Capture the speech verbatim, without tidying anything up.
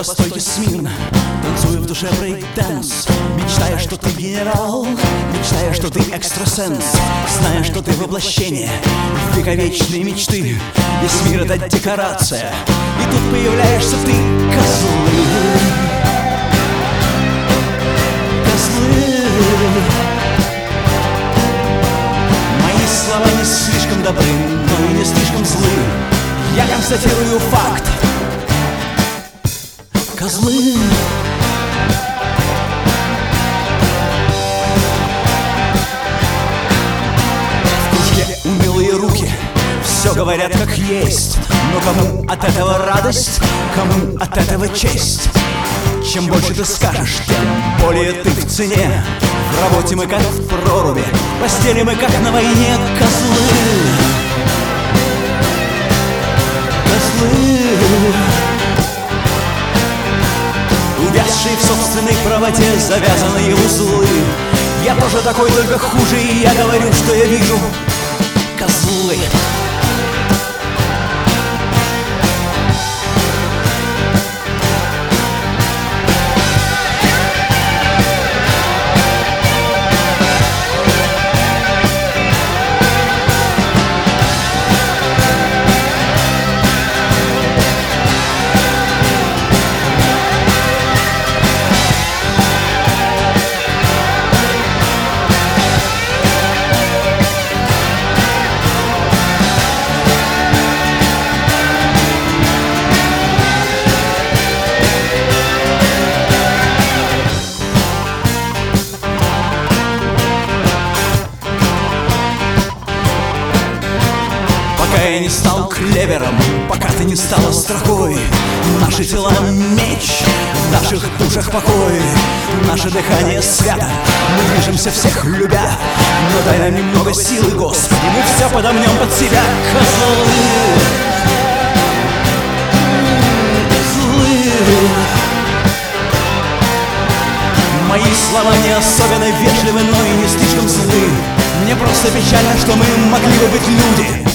по стойке смирно, танцуя в душе брейк-данс, мечтая, что ты генерал, мечтая, что ты экстрасенс, зная, что ты воплощение вековечной мечты. Весь мир — это декорация, и тут появляешься ты, козлы. Козлы. Мои слова не слишком добры, но и не слишком злы. Я констатирую факт. Козлы. В кружке умелые руки все говорят как есть, но кому от этого радость, кому от этого честь? Чем больше ты скажешь, тем более ты в цене. В работе мы как в проруби, в постели мы как на войне. Козлы. Козлы. Увязшие в собственной правоте завязанные узлы. Я тоже такой, только хуже, и я говорю, что я вижу. Козлы. Пока я не стал клевером, пока ты не стала строкой, наши тела меч, в наших душах покой, наше дыхание свято, мы движемся всех любя. Но дай нам немного силы, Господи, мы все подомнем под себя. Козлы. Козлы. Мои слова не особенно вежливы, но и не слишком злы. Мне просто печально, что мы могли бы быть люди.